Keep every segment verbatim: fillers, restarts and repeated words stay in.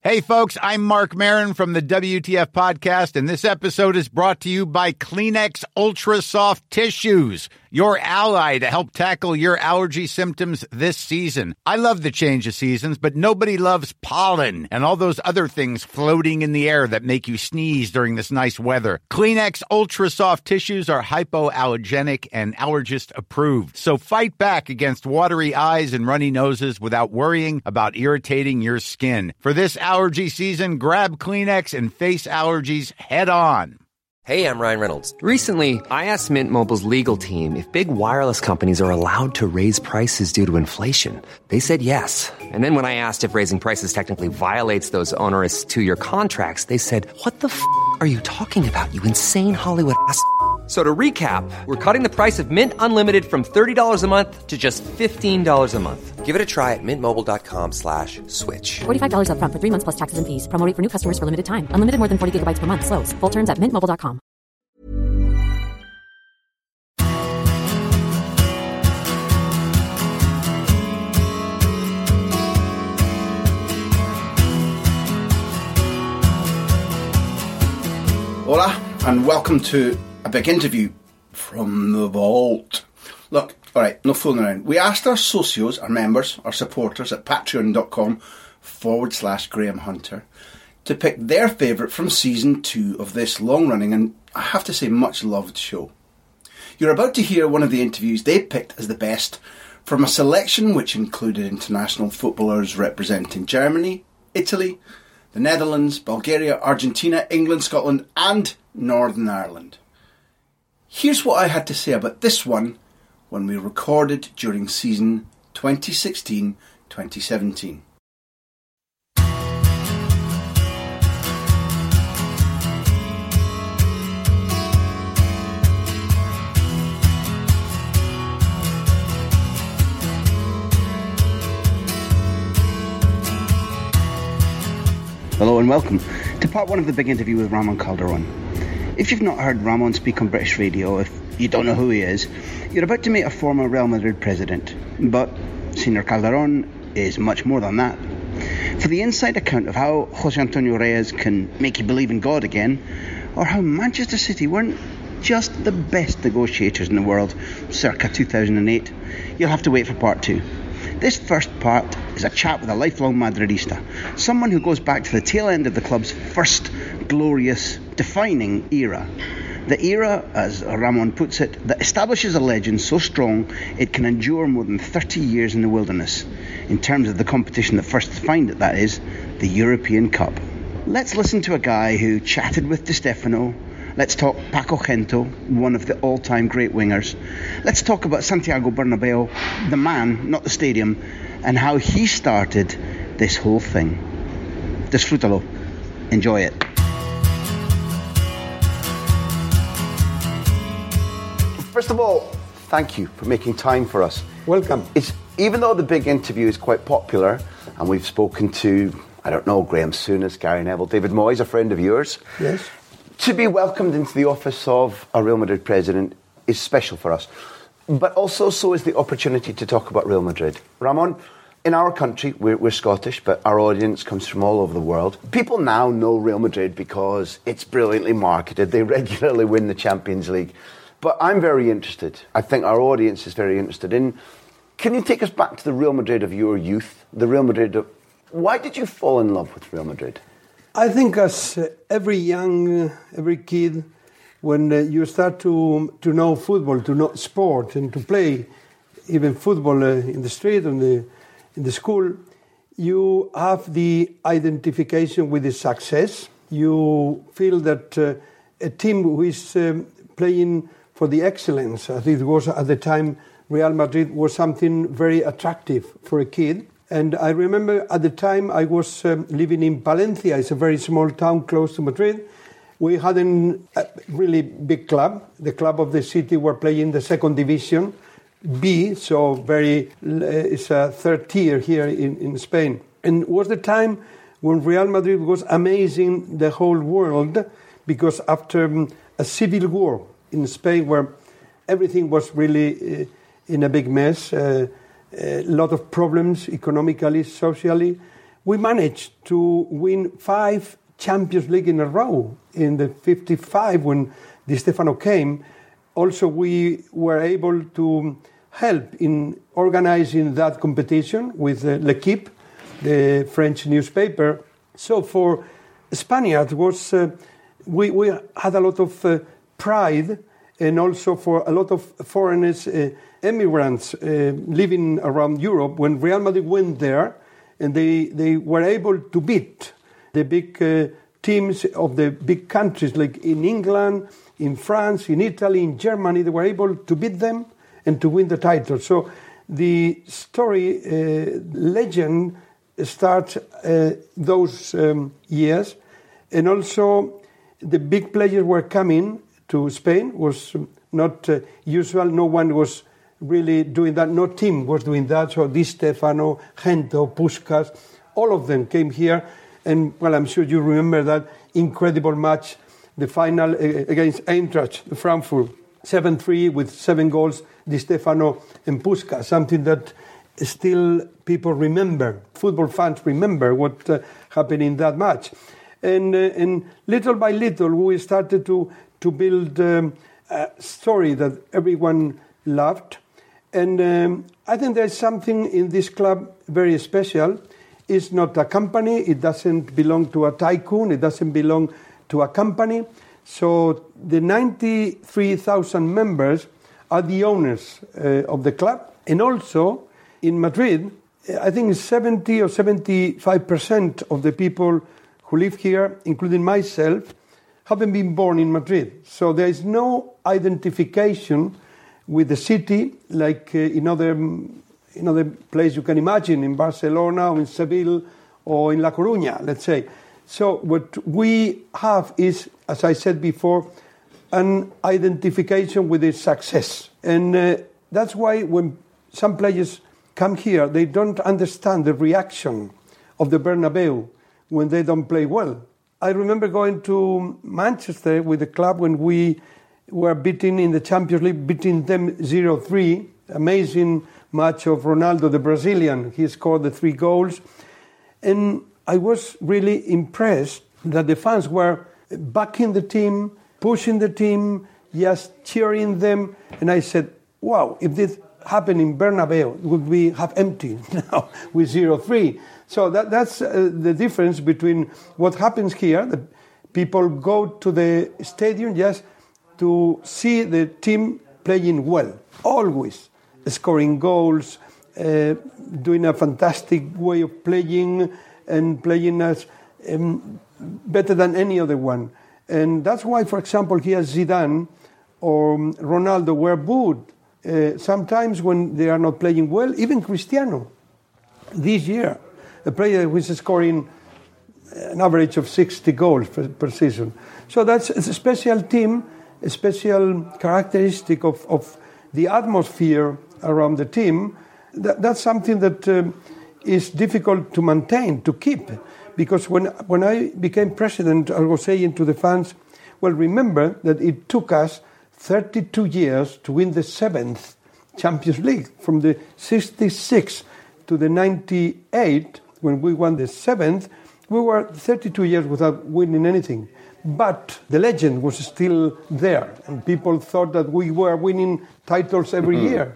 Hey folks, I'm Mark Maron from the W T F podcast, and this episode is brought to you by Kleenex Ultra Soft Tissues, your ally to help tackle your allergy symptoms this season. I love the change of seasons, but nobody loves pollen and all those other things floating in the air that make you sneeze during this nice weather. Kleenex Ultra Soft Tissues are hypoallergenic and allergist approved, so fight back against watery eyes and runny noses without worrying about irritating your skin. For this allergy season, grab Kleenex and face allergies head on. Hey, I'm Ryan Reynolds. Recently, I asked Mint Mobile's legal team if big wireless companies are allowed to raise prices due to inflation. They said yes. And then when I asked if raising prices technically violates those onerous two-year contracts, they said, what the f*** are you talking about, you insane Hollywood ass f- So to recap, we're cutting the price of Mint Unlimited from thirty dollars a month to just fifteen dollars a month. Give it a try at mintmobile.com slash switch. forty-five dollars up front for three months plus taxes and fees. Promo rate for new customers for limited time. Unlimited more than forty gigabytes per month. Slows full terms at mint mobile dot com. Hola, and welcome to a big interview from the vault. Look, alright, no fooling around. We asked our socios, our members, our supporters at patreon.com forward slash Graham Hunter to pick their favourite from season two of this long-running and, I have to say, much-loved show. You're about to hear one of the interviews they picked as the best from a selection which included international footballers representing Germany, Italy, the Netherlands, Bulgaria, Argentina, England, Scotland and Northern Ireland. Here's what I had to say about this one when we recorded during season twenty sixteen twenty seventeen. Hello and welcome to part one of the big interview with Ramon Calderón. If you've not heard Ramon speak on British radio, if you don't know who he is, you're about to meet a former Real Madrid president. But Señor Calderón is much more than that. For the inside account of how Jose Antonio Reyes can make you believe in God again, or how Manchester City weren't just the best negotiators in the world circa two thousand eight, you'll have to wait for part two. This first part is a chat with a lifelong Madridista, someone who goes back to the tail end of the club's first glorious, defining era. The era, as Ramon puts it, that establishes a legend so strong it can endure more than thirty years in the wilderness, in terms of the competition that first defined it, that is, the European Cup. Let's listen to a guy who chatted with Di Stefano. Let's talk Paco Gento, one of the all-time great wingers. Let's talk about Santiago Bernabeu, the man, not the stadium, and how he started this whole thing. Disfrútalo. Enjoy it. First of all, thank you for making time for us. Welcome. It's, even though the big interview is quite popular, and we've spoken to, I don't know, Graham Souness, Gary Neville, David Moyes, a friend of yours. Yes. To be welcomed into the office of a Real Madrid president is special for us. But also so is the opportunity to talk about Real Madrid. Ramon, in our country, we're, we're Scottish, but our audience comes from all over the world. People now know Real Madrid because it's brilliantly marketed. They regularly win the Champions League. But I'm very interested. I think our audience is very interested in... Can you take us back to the Real Madrid of your youth? The Real Madrid of... Why did you fall in love with Real Madrid? I think as uh, every young, uh, every kid, when uh, you start to to know football, to know sport, and to play even football uh, in the street, and the, in the school, you have the identification with the success. You feel that uh, a team who is um, playing for the excellence, as it was at the time, Real Madrid was something very attractive for a kid. And I remember at the time I was um, living in Palencia. It's a very small town close to Madrid. We had a really big club. The club of the city were playing the second division, B, so very uh, it's a third tier here in, in Spain. And it was the time when Real Madrid was amazing the whole world, because after um, a civil war in Spain where everything was really uh, in a big mess, uh, a lot of problems economically, socially, we managed to win five Champions League in a row in the fifty-five when Di Stefano came. Also, we were able to help in organizing that competition with uh, L'Équipe, the French newspaper. So for Spaniards, was uh, we, we had a lot of uh, pride, and also for a lot of foreigners, uh, immigrants uh, living around Europe, when Real Madrid went there, and they, they were able to beat the big uh, teams of the big countries, like in England, in France, in Italy, in Germany, they were able to beat them and to win the title. So the story, uh, legend, starts uh, those um, years. And also the big players were coming to Spain, was not uh, usual. No one was really doing that. No team was doing that. So Di Stefano, Gento, Puskás, all of them came here. And, well, I'm sure you remember that incredible match, the final uh, against Eintracht Frankfurt, seven three with seven goals, Di Stefano and Puskás, something that still people remember. Football fans remember what uh, happened in that match. And, uh, and little by little, we started to, to build um, a story that everyone loved. And um, I think there's something in this club very special. It's not a company. It doesn't belong to a tycoon. It doesn't belong to a company. So the ninety-three thousand members are the owners uh, of the club. And also in Madrid, I think seventy or seventy-five percent of the people who live here, including myself, haven't been born in Madrid. So there is no identification with the city like uh, in other in other places you can imagine, in Barcelona or in Seville or in La Coruña, let's say. So what we have is, as I said before, an identification with the success. And uh, that's why when some players come here, they don't understand the reaction of the Bernabeu when they don't play well. I remember going to Manchester with the club when we were beaten in the Champions League, beating them zero three. Amazing match of Ronaldo, the Brazilian. He scored the three goals. And I was really impressed that the fans were backing the team, pushing the team, just cheering them. And I said, wow, if this happened in Bernabeu, would we have empty now with zero three? So that, that's uh, the difference between what happens here. The people go to the stadium just to see the team playing well, always scoring goals, uh, doing a fantastic way of playing and playing as um, better than any other one. And that's why, for example, here Zidane or Ronaldo were booed uh, sometimes when they are not playing well. Even Cristiano, this year, a player who is scoring an average of sixty goals per, per season. So that's a special team, a special characteristic of, of the atmosphere around the team. That, that's something that um, is difficult to maintain, to keep. Because when, when I became president, I was saying to the fans, well, remember that it took us thirty-two years to win the seventh Champions League. From the sixty-six to the ninety-eight, when we won the seventh, we were thirty-two years without winning anything. But the legend was still there, and people thought that we were winning titles every year.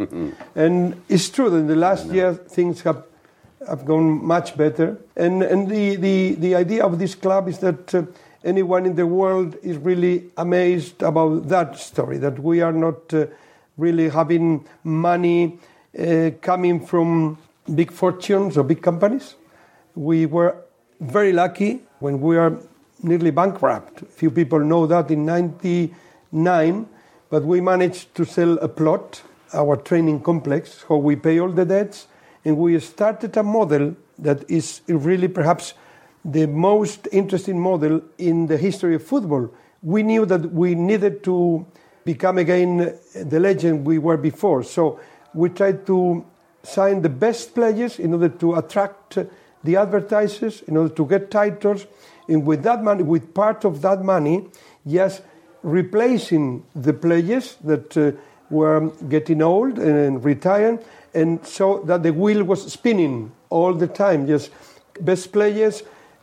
And it's true that in the last year things have have gone much better. And and the, the, the idea of this club is that uh, anyone in the world is really amazed about that story, that we are not uh, really having money uh, coming from big fortunes or big companies. We were very lucky when we are nearly bankrupt. Few people know that in ninety-nine, but we managed to sell a plot, our training complex, how we pay all the debts, and we started a model that is really perhaps the most interesting model in the history of football. We knew that we needed to become again the legend we were before, so we tried to sign the best players in order to attract the advertisers, in order to get titles, and with that money, with part of that money, yes, replacing the players that uh, were getting old and retiring, and so that the wheel was spinning all the time, just best players,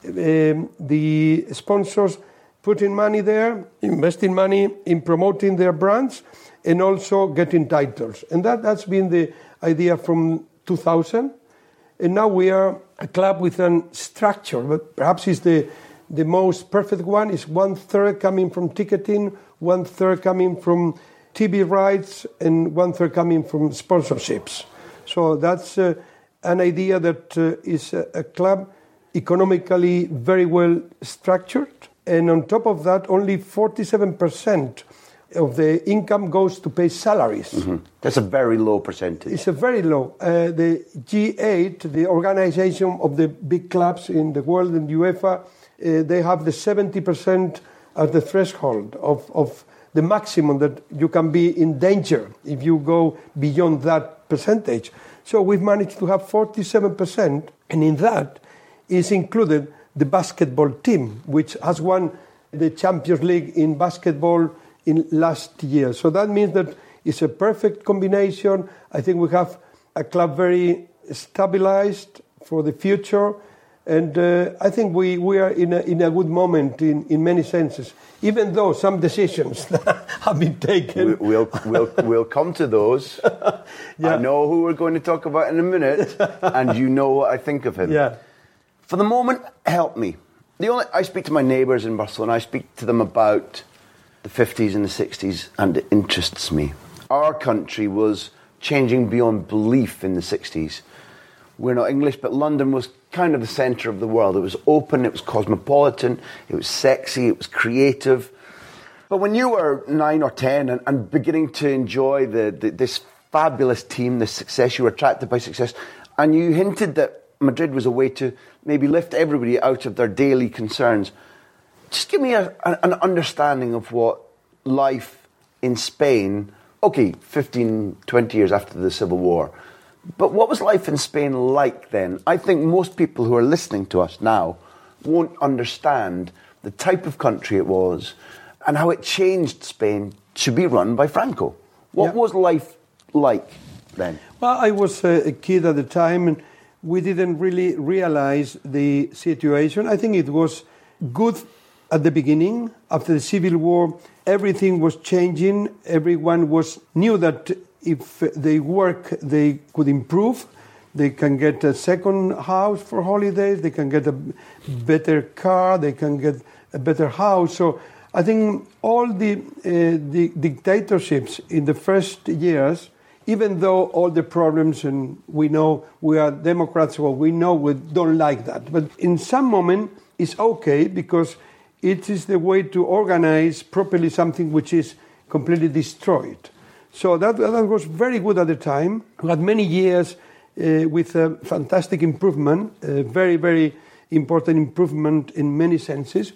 um, the sponsors putting money there, investing money in promoting their brands, and also getting titles. And that, that's been the idea from two thousand. And now we are a club with a structure, but perhaps it's the, the most perfect one. Is one third coming from ticketing, one third coming from T V rights, and one third coming from sponsorships. So that's uh, an idea that uh, is a, a club economically very well structured. And on top of that, only forty-seven percent of the income goes to pay salaries. Mm-hmm. That's a very low percentage. It's a very low. Uh, the G eight, the organization of the big clubs in the world, in UEFA, uh, they have the seventy percent as the threshold of, of the maximum that you can be in danger if you go beyond that percentage. So we've managed to have forty-seven percent, and in that is included the basketball team, which has won the Champions League in basketball in last year. So that means that it's a perfect combination. I think we have a club very stabilized for the future. And uh, I think we, we are in a, in a good moment in, in many senses, even though some decisions have been taken. We, we'll, we'll, we'll come to those. Yeah. I know who we're going to talk about in a minute, and you know what I think of him. Yeah. For the moment, help me. The only I speak to my neighbours in Barcelona, I speak to them about the fifties and the sixties, and it interests me. Our country was changing beyond belief in the sixties. We're not English, but London was kind of the centre of the world. It was open, it was cosmopolitan, it was sexy, it was creative. But when you were nine or ten and, and beginning to enjoy the, the, this fabulous team, this success, you were attracted by success, and you hinted that Madrid was a way to maybe lift everybody out of their daily concerns. Just give me a, a, an understanding of what life in Spain, okay, fifteen, twenty years after the Civil War, but what was life in Spain like then? I think most people who are listening to us now won't understand the type of country it was and how it changed Spain to be run by Franco. What yeah. was life like then? Well, I was a kid at the time, and we didn't really realize the situation. I think it was good at the beginning. After the Civil War, everything was changing. Everyone was knew that if they work, they could improve. They can get a second house for holidays. They can get a better car. They can get a better house. So I think all the, uh, the dictatorships in the first years, even though all the problems, and we know we are Democrats, well, we know we don't like that. But in some moment, it's okay because it is the way to organize properly something which is completely destroyed. So that, that was very good at the time. We had many years uh, with a fantastic improvement, a very, very important improvement in many senses.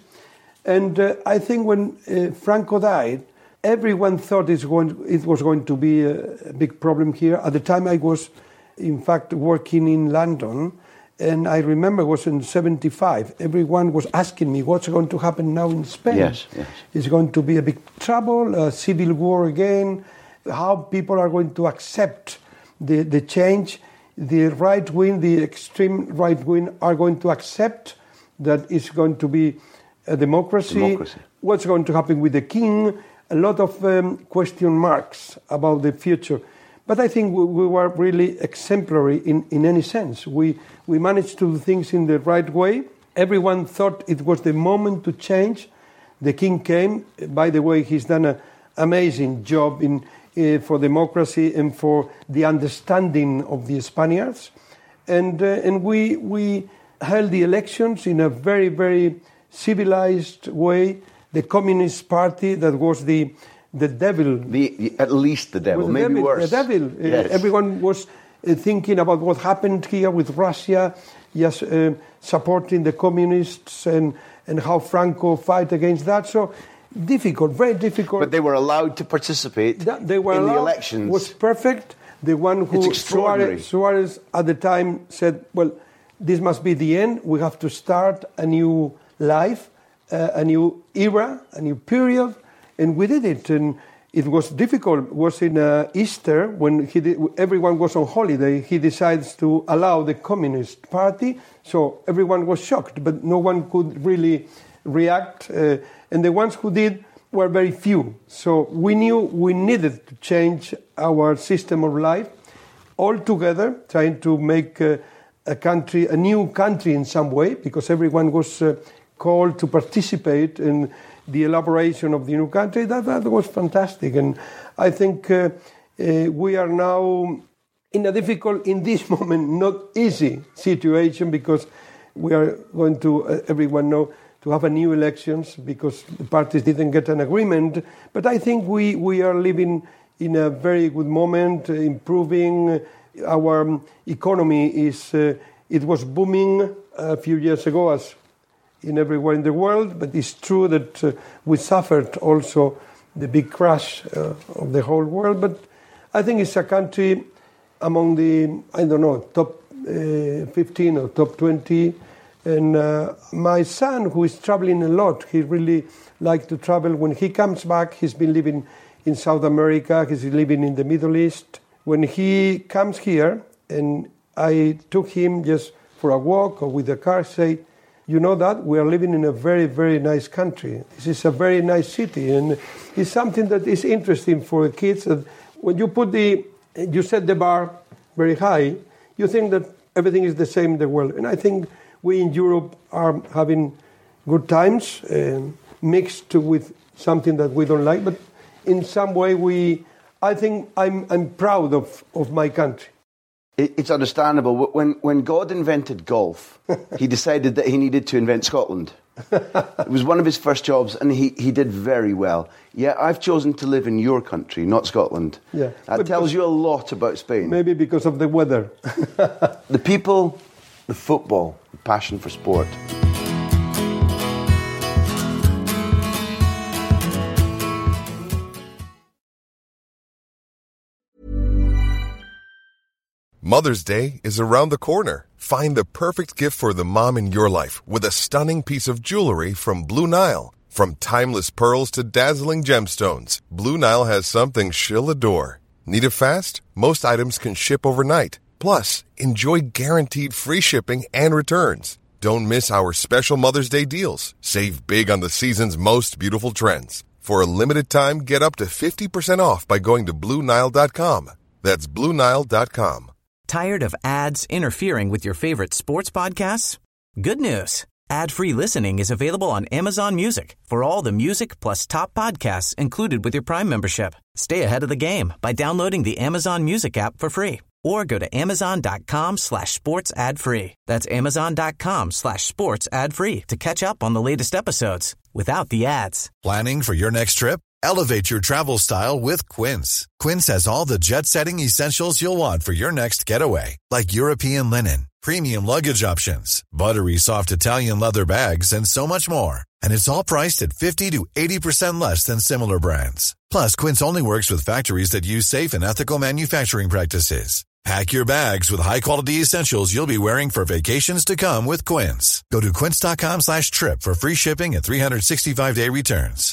And uh, I think when uh, Franco died, everyone thought it's going, it was going to be a, a big problem here. At the time I was, in fact, working in London, and I remember it was in seventy-five. Everyone was asking me, what's going to happen now in Spain? Yes, yes. It's going to be a big trouble, a civil war again, how people are going to accept the, the change. The right wing, the extreme right wing, are going to accept that it's going to be a democracy. democracy. What's going to happen with the king? A lot of um, question marks about the future. But I think we, we were really exemplary in, in any sense. We, we managed to do things in the right way. Everyone thought it was the moment to change. The king came. By the way, he's done an amazing job in, uh, for democracy and for the understanding of the Spaniards. And, uh, and we, we held the elections in a very, very civilized way. The Communist Party, that was the the devil. The, at least the devil, the maybe devil, worse. The devil. Yes. Uh, everyone was uh, thinking about what happened here with Russia, yes, uh, supporting the communists and, and how Franco fight against that. So difficult, very difficult. But they were allowed to participate that they were in allowed, the elections. Was perfect. The one who Suarez, Suarez at the time said, well, this must be the end. We have to start a new life. Uh, a new era, a new period, and we did it. And it was difficult. It was in uh, Easter when he did, everyone was on holiday. He decides to allow the Communist Party, so everyone was shocked, but no one could really react. Uh, and the ones who did were very few. So we knew we needed to change our system of life all together, trying to make uh, a country, a new country in some way, because everyone was uh, called to participate in the elaboration of the new country. That, that was fantastic. And I think uh, uh, we are now in a difficult, in this moment, not easy situation, because we are going to, uh, everyone know, to have a new elections because the parties didn't get an agreement. But I think we, we are living in a very good moment, uh, improving. Our um, economy is, uh, it was booming a few years ago as in everywhere in the world, but it's true that uh, we suffered also the big crash uh, of the whole world. But I think it's a country among the, I don't know, top uh, fifteen or top twenty. And uh, my son, who is traveling a lot, he really likes to travel. When he comes back, he's been living in South America, he's living in the Middle East. When he comes here, and I took him just for a walk or with a car, say, you know that we are living in a very, very nice country. This is a very nice city, and it's something that is interesting for the kids. That when you put the, you set the bar very high, you think that everything is the same in the world. And I think we in Europe are having good times, uh, mixed with something that we don't like. But in some way, we, I think I'm, I'm proud of, of my country. It's understandable. When when God invented golf, he decided that he needed to invent Scotland. It was one of his first jobs, and he, he did very well. Yeah, I've chosen to live in your country, not Scotland. Yeah, that tells you a lot about Spain. Maybe because of the weather. The people, the football, the passion for sport. Mother's Day is around the corner. Find the perfect gift for the mom in your life with a stunning piece of jewelry from Blue Nile. From timeless pearls to dazzling gemstones, Blue Nile has something she'll adore. Need it fast? Most items can ship overnight. Plus, enjoy guaranteed free shipping and returns. Don't miss our special Mother's Day deals. Save big on the season's most beautiful trends. For a limited time, get up to fifty percent off by going to Blue Nile dot com. That's Blue Nile dot com. Tired of ads interfering with your favorite sports podcasts? Good news. Ad-free listening is available on Amazon Music for all the music plus top podcasts included with your Prime membership. Stay ahead of the game by downloading the Amazon Music app for free or go to amazon.com slash sports ad free. That's amazon.com slash sports ad free to catch up on the latest episodes without the ads. Planning for your next trip? Elevate your travel style with Quince. Quince has all the jet-setting essentials you'll want for your next getaway, like European linen, premium luggage options, buttery soft Italian leather bags, and so much more. And it's all priced at fifty to eighty percent less than similar brands. Plus, Quince only works with factories that use safe and ethical manufacturing practices. Pack your bags with high-quality essentials you'll be wearing for vacations to come with Quince. Go to quince.com slash trip for free shipping and three sixty-five day returns.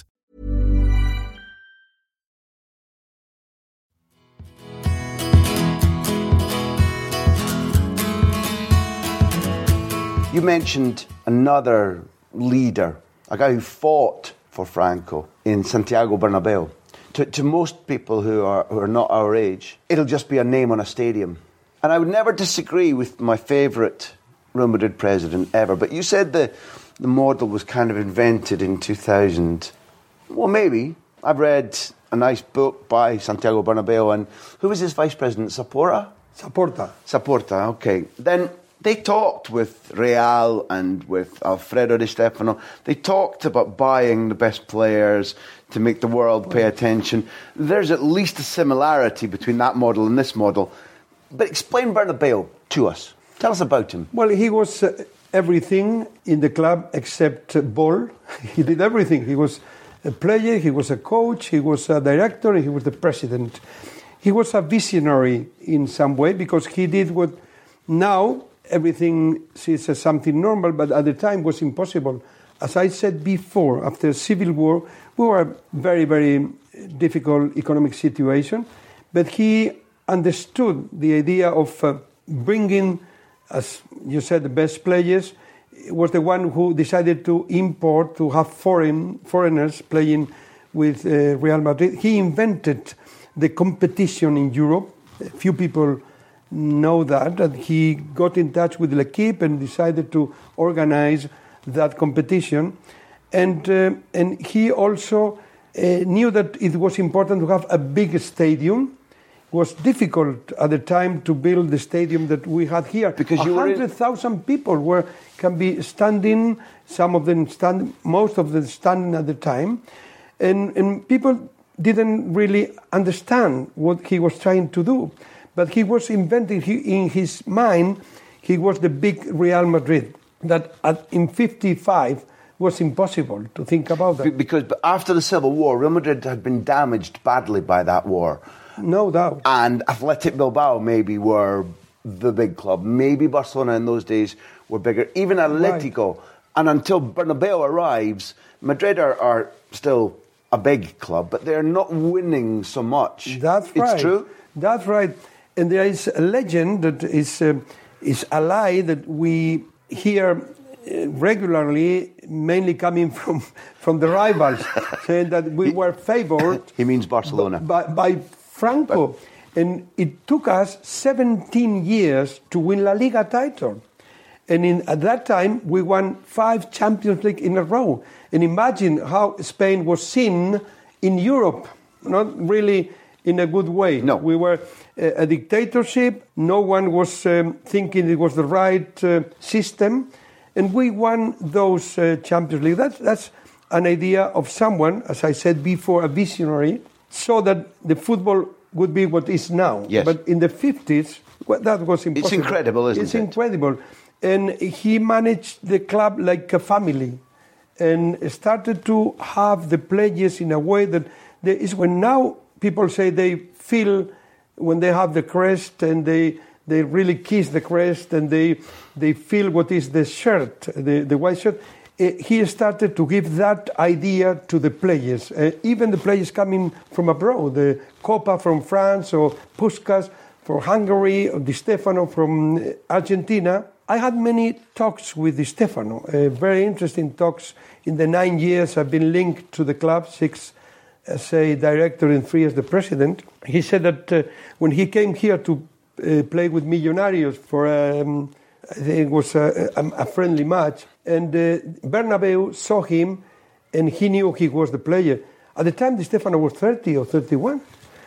You mentioned another leader, a guy who fought for Franco in Santiago Bernabeu. To, to most people who are, who are not our age, it'll just be a name on a stadium. And I would never disagree with my favourite Real Madrid president ever, but you said the, the model was kind of invented in two thousand. Well, maybe. I've read a nice book by Santiago Bernabeu, and who was his vice president, Saporta? Saporta. Saporta, okay. Then they talked with Real and with Alfredo Di Stefano. They talked about buying the best players to make the world pay attention. There's at least a similarity between that model and this model. But explain Bernabeu to us. Tell us about him. Well, he was uh, everything in the club except uh, ball. He did everything. He was a player, he was a coach, he was a director, and he was the president. He was a visionary in some way because he did what now everything sees as something normal, but at the time was impossible. as I said before, after the Civil War, we were a very, very difficult economic situation. But he understood the idea of uh, bringing, as you said, the best players. He was the one who decided to import, to have foreign foreigners playing with uh, Real Madrid. He invented the competition in Europe. A few people know that, and he got in touch with L'Equipe and decided to organize that competition. And, uh, and he also uh, knew that it was important to have a big stadium. It was difficult at the time to build the stadium that we had here. Because you one hundred thousand people were can be standing, some of them stand, most of them standing at the time. And, and people didn't really understand what he was trying to do. But he was inventing, he, in his mind, he was the big Real Madrid. That at, in fifty-five was impossible to think about that. Because after the Civil War, Real Madrid had been damaged badly by that war. No doubt. And Athletic Bilbao maybe were the big club. Maybe Barcelona in those days were bigger. Even Atletico. Right. And until Bernabeu arrives, Madrid are, are still a big club, but they're not winning so much. That's right. It's true? That's right. And there is a legend that is, uh, is a lie that we hear uh, regularly, mainly coming from, from the rivals, saying that we were favored. He means Barcelona. By, by Franco. But, and it took us seventeen years to win La Liga title. And in, at that time, we won five Champions League in a row. And imagine how Spain was seen in Europe, not really in a good way. No. We were a, a dictatorship. No one was um, thinking it was the right uh, system. And we won those uh, Champions League. That's, that's an idea of someone, as I said before, a visionary, so that the football would be what is now. Yes. But in the fifties, well, that was impossible. It's incredible, isn't it's it? It's incredible. And he managed the club like a family and started to have the players in a way that there is when now people say they feel when they have the crest and they they really kiss the crest and they they feel what is the shirt, the, the white shirt. Uh, he started to give that idea to the players, uh, even the players coming from abroad, the Copa from France or Puskás from Hungary or Di Stefano from Argentina. I had many talks with Di Stefano, uh, very interesting talks. In the nine years I've been linked to the club, six as a director and three as the president. He said that uh, when he came here to uh, play with Millonarios for, um, I think it was a, a, a friendly match, and uh, Bernabeu saw him and he knew he was the player. At the time, Di Stefano was thirty or thirty-one.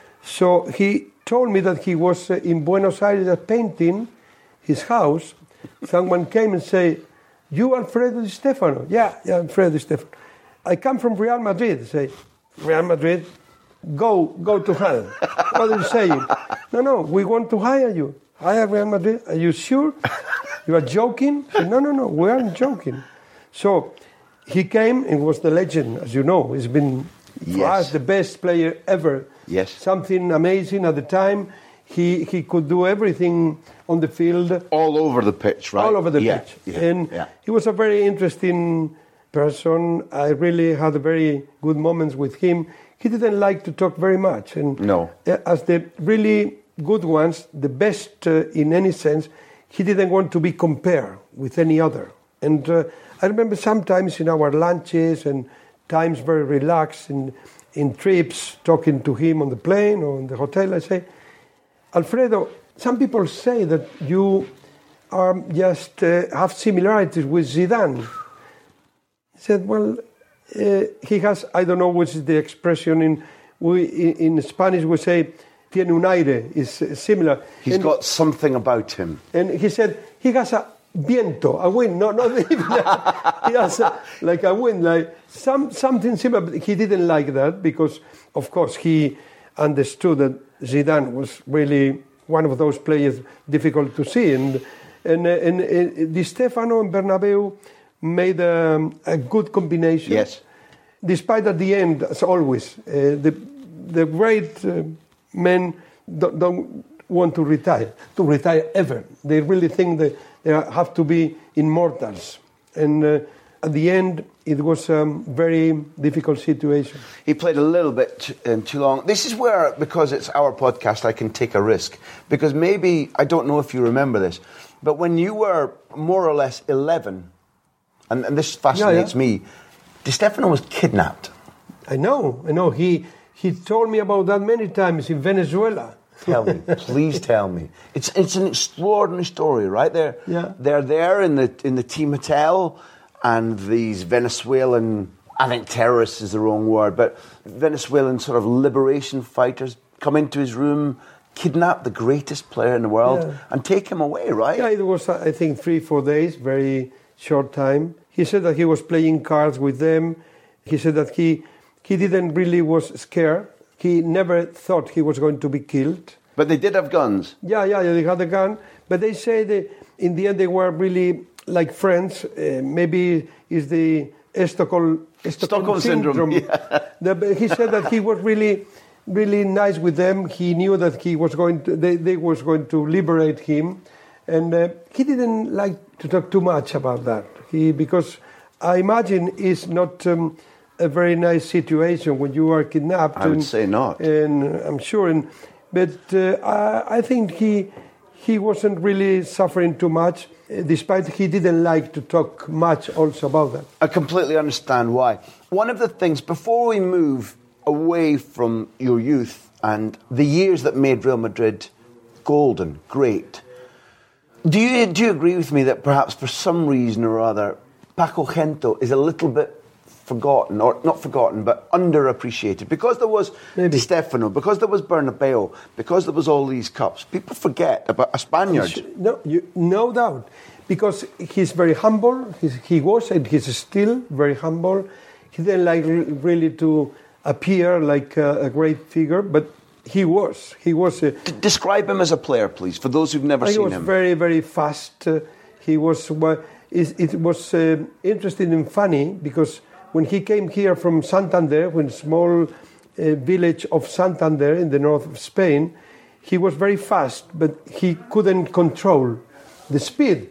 So he told me that he was uh, in Buenos Aires painting his house. Someone came and said, "You Alfredo Di Stefano?" Yeah, yeah, Alfredo Di Stefano. I come from Real Madrid. Say, Real Madrid, go, go to hell. What are you saying? No, no, we want to hire you. Hire Real Madrid? Are you sure? You are joking? Say, no, no, no, we aren't joking. So he came and was the legend, as you know. He's been, for yes. us, the best player ever. Yes. Something amazing at the time. He he could do everything on the field. All over the pitch, right? All over the yeah, pitch. Yeah, and yeah. he was a very interesting person. I really had very good moments with him. He didn't like to talk very much. And no. As the really good ones, the best uh, in any sense, he didn't want to be compared with any other. And uh, I remember sometimes in our lunches and times very relaxed in, in trips, talking to him on the plane or in the hotel, I say, Alfredo, some people say that you are just uh, have similarities with Zidane. He said, well, uh, he has, I don't know which is the expression, in we in, in Spanish we say, tiene un aire, is uh, similar. He's and, got something about him. And he said, he has a viento, a wind, no, not even a, he has a, like a wind, like some, something similar, but he didn't like that because, of course, he understood that Zidane was really one of those players difficult to see. And, and, uh, and, and Di Stefano and Bernabeu made um, a good combination. Yes. Despite at the end, as always, uh, the, the great uh, men don't, don't want to retire, to retire ever. They really think that they have to be immortals. And uh, at the end, it was a very difficult situation. He played a little bit t- um, too long. This is where, because it's our podcast, I can take a risk. Because maybe, I don't know if you remember this, but when you were more or less eleven, and, and this fascinates yeah, yeah. me, Di Stefano was kidnapped. I know, I know. He he told me about that many times in Venezuela. Tell me, please tell me. It's it's an extraordinary story, right? They're yeah. they're there in the in the team hotel, and these Venezuelan, I think terrorists is the wrong word, but Venezuelan sort of liberation fighters come into his room, kidnap the greatest player in the world, yeah. and take him away, right? Yeah, it was I think three four days, very short time. He said that he was playing cards with them. He said that he he didn't really was scared. He never thought he was going to be killed. But they did have guns. Yeah, yeah, yeah, they had a gun. But they say that in the end they were really like friends. Uh, maybe it's the Stockholm, Stockholm, Stockholm syndrome. syndrome. Yeah. The, he said that he was really, really nice with them. He knew that he was going to, they, they was going to liberate him, and uh, he didn't like to talk too much about that. He because I imagine it's not. Um, a very nice situation when you are kidnapped. I would and, say not. And I'm sure. And, but uh, I, I think he he wasn't really suffering too much, uh, despite he didn't like to talk much also about that. I completely understand why. One of the things, before we move away from your youth and the years that made Real Madrid golden, great, do you, do you agree with me that perhaps for some reason or other, Paco Gento is a little bit forgotten, or not forgotten, but underappreciated? Because there was Maybe. Di Stefano, because there was Bernabeu, because there was all these cups, people forget about a Spaniard. No, you, no doubt. Because he's very humble, he's, he was, and he's still very humble. He didn't like really to appear like a, a great figure, but he was. He was. A, D- describe him as a player, please, for those who've never seen him. He was very, very fast. Uh, he was. Uh, it, it was uh, interesting and funny because when he came here from Santander, when small uh, village of Santander in the north of Spain, he was very fast, but he couldn't control the speed.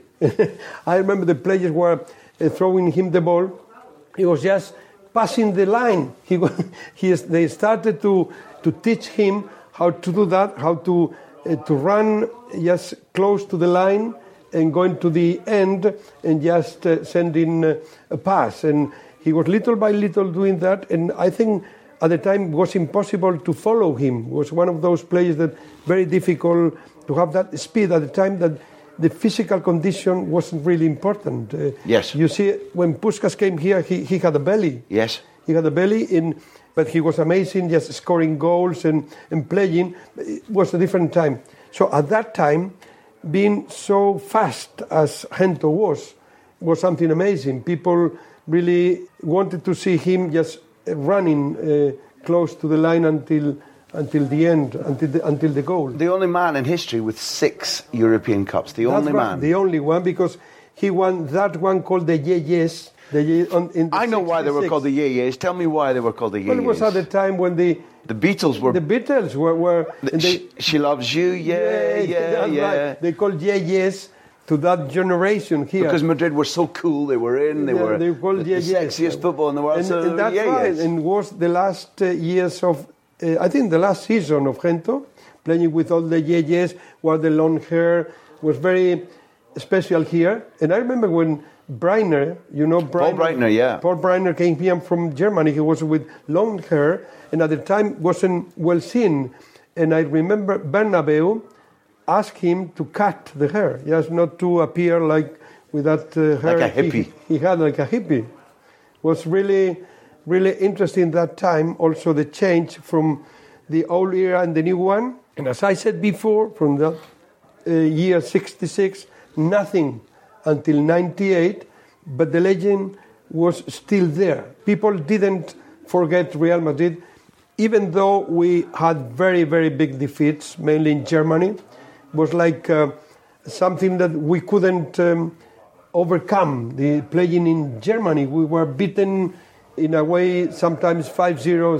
I remember the players were uh, throwing him the ball. He was just passing the line. He, was, he is, they started to, to teach him how to do that, how to uh, to run just close to the line and going to the end and just uh, sending uh, a pass. And he was little by little doing that, and I think at the time it was impossible to follow him. He was one of those players that very difficult to have that speed at the time that the physical condition wasn't really important. Uh, yes. You see, when Puskás came here, he, he had a belly. Yes. He had a belly, in, but he was amazing, just scoring goals and, and playing. It was a different time. So at that time, being so fast as Gento was, was something amazing. People really wanted to see him just running uh, close to the line until until the end, until the, until the goal. The only man in history with six European Cups. The That's only right, man. The only one, because he won that one called the Yeyes. The Ye- on, in the I know why they were called the Yeyes. Tell me why they were called the Yeyes. Well, it was at the time when the the Beatles were. The Beatles were. were the, they, she, she loves you, yeah, yeah, yeah. yeah. Right. They called Yeyes to that generation here. Because Madrid were so cool, they were in, they yeah, were they called the, the sexiest football in the world. And, so and that's yeah, right, yes. and was the last uh, years of, uh, I think the last season of Gento, playing with all the Yeyes, where the long hair was very special here. And I remember when Breitner, you know, Breitner, Paul Breitner, yeah. Paul Breitner came here from Germany. He was with long hair, and at the time wasn't well seen. And I remember Bernabeu asked him to cut the hair, just not to appear like with that uh, hair. Like a hippie. He, he had like a hippie. Was really, really interesting that time. Also the change from the old era and the new one. And as I said before, from the uh, year sixty-six, nothing until ninety-eight, but the legend was still there. People didn't forget Real Madrid, even though we had very, very big defeats, mainly in Germany. It was like uh, something that we couldn't um, overcome. The playing in Germany, we were beaten in a way, sometimes five zero,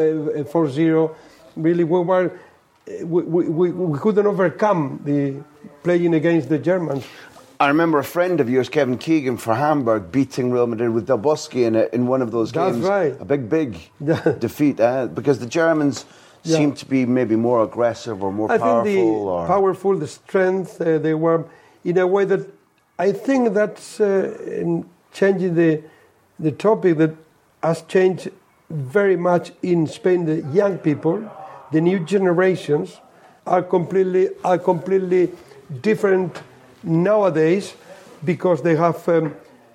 four zero. Really, we were we, we, we couldn't overcome the playing against the Germans. I remember a friend of yours, Kevin Keegan, for Hamburg, beating Real Madrid with Del Bosque in, a, in one of those That's games. right. A big, big defeat, uh, because the Germans yeah. seem to be maybe more aggressive or more I powerful. think the or... powerful, the strength, uh, they were in a way that I think that's uh, in changing the the topic that has changed very much in Spain. The young people, the new generations, are completely are completely different nowadays because they have um,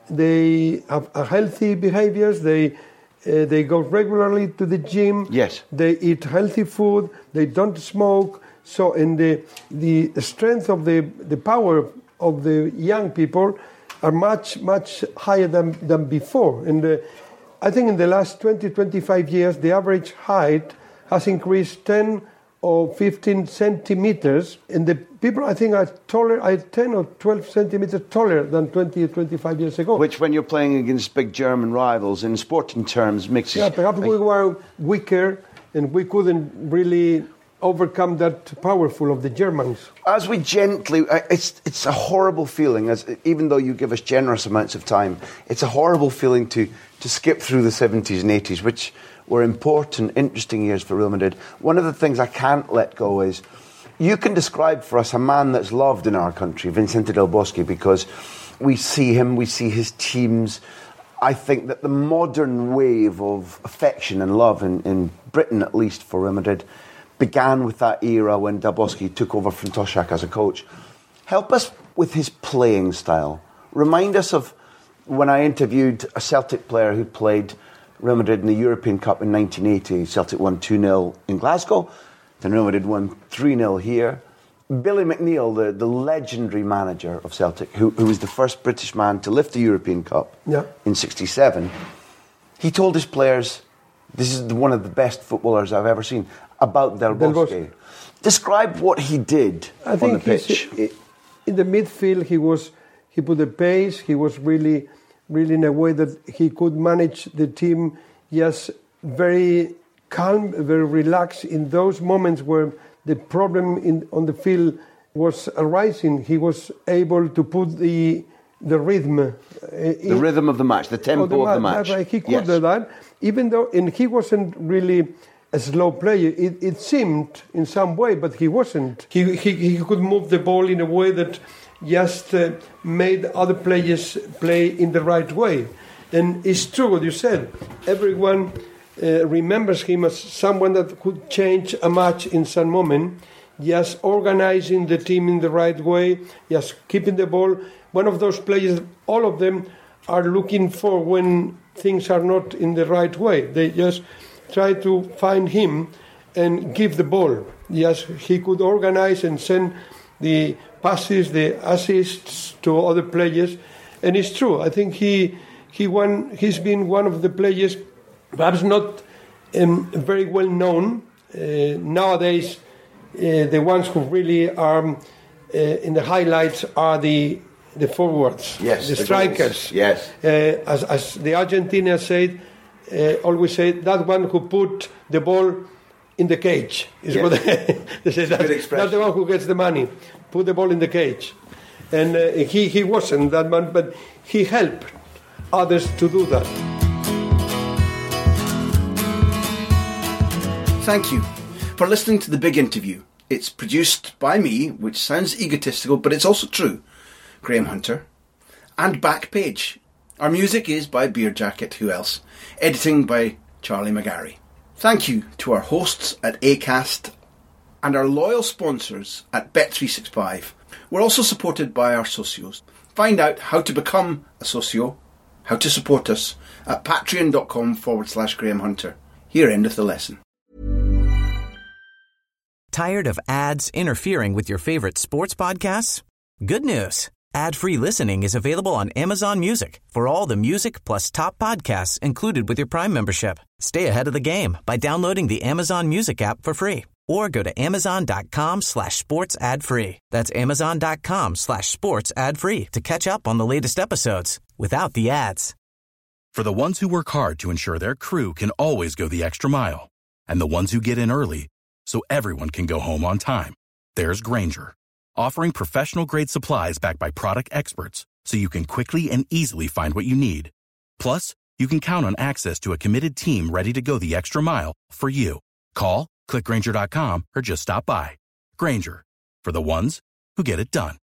they have a healthy behaviors. They uh, they go regularly to the gym. Yes. They eat healthy food. They don't smoke. So, in the the strength of the the power of the young people are much much higher than than before. And uh, I think in the last twenty, twenty-five years, the average height has increased ten or fifteen centimeters, and the people I think are taller, are ten or twelve centimeters taller than twenty or twenty-five years ago. Which, when you're playing against big German rivals, in sporting terms, makes yeah, it... perhaps we were weaker, and we couldn't really overcome that powerful of the Germans. As we gently... It's it's a horrible feeling, as even though you give us generous amounts of time, it's a horrible feeling to, to skip through the seventies and eighties, which were important, interesting years for Real Madrid. One of the things I can't let go is, you can describe for us a man that's loved in our country, Vicente Del Bosque, because we see him, we see his teams. I think that the modern wave of affection and love in, in Britain, at least for Real Madrid, began with that era when Del Bosque took over from Toshak as a coach. Help us with his playing style. Remind us of when I interviewed a Celtic player who played Real Madrid in the European Cup in nineteen eighty. Celtic won two nil in Glasgow. Then Real Madrid won three nil here. Billy McNeill, the, the legendary manager of Celtic, who, who was the first British man to lift the European Cup yeah. in sixty-seven, he told his players, this is the, one of the best footballers I've ever seen, about Del Bosque. Del Bosque. Describe what he did I on think the pitch. In the midfield, he was he put the pace. He was really, really in a way that he could manage the team. Yes, very calm, very relaxed. In those moments where the problem in on the field was arising, he was able to put the the rhythm. Uh, the in, rhythm of the match, the tempo the, of the match. That's right. He could yes. do that, even though, and he wasn't really a slow player. It, it seemed in some way, but he wasn't. He, he he could move the ball in a way that just uh, made other players play in the right way. And it's true what you said. Everyone uh, remembers him as someone that could change a match in some moment, just organizing the team in the right way, just keeping the ball. One of those players, all of them are looking for when things are not in the right way. They just try to find him and give the ball. Yes, he could organize and send the passes, the assists to other players. And it's true. I think he he won. He's been one of the players, perhaps not um, very well known uh, nowadays. Uh, the ones who really are um, uh, in the highlights are the the forwards, yes, the, the strikers. Goals. Yes, uh, as as the Argentinians said, uh, always say that one who put the ball in the cage is yes. what they, they say. That's, that's the one who gets the money. Put the ball in the cage, and uh, he he wasn't that man, but he helped others to do that. Thank you for listening to The Big Interview. It's produced by me, which sounds egotistical, but it's also true, Graham Hunter, and Backpage. Our music is by Beer Jacket, who else? Editing by Charlie McGarry. Thank you to our hosts at Acast and our loyal sponsors at Bet three sixty-five. We're also supported by our socios. Find out how to become a socio, how to support us at patreon.com forward slash Graham Hunter. Here endeth the lesson. Tired of ads interfering with your favorite sports podcasts? Good news. Ad-free listening is available on Amazon Music for all the music plus top podcasts included with your Prime membership. Stay ahead of the game by downloading the Amazon Music app for free or go to amazon.com slash sports ad free. That's amazon.com slash sports ad free to catch up on the latest episodes without the ads. For the ones who work hard to ensure their crew can always go the extra mile, and the ones who get in early so everyone can go home on time, there's Grainger, offering professional-grade supplies backed by product experts so you can quickly and easily find what you need. Plus, you can count on access to a committed team ready to go the extra mile for you. Call, click Grainger dot com, or just stop by. Grainger, for the ones who get it done.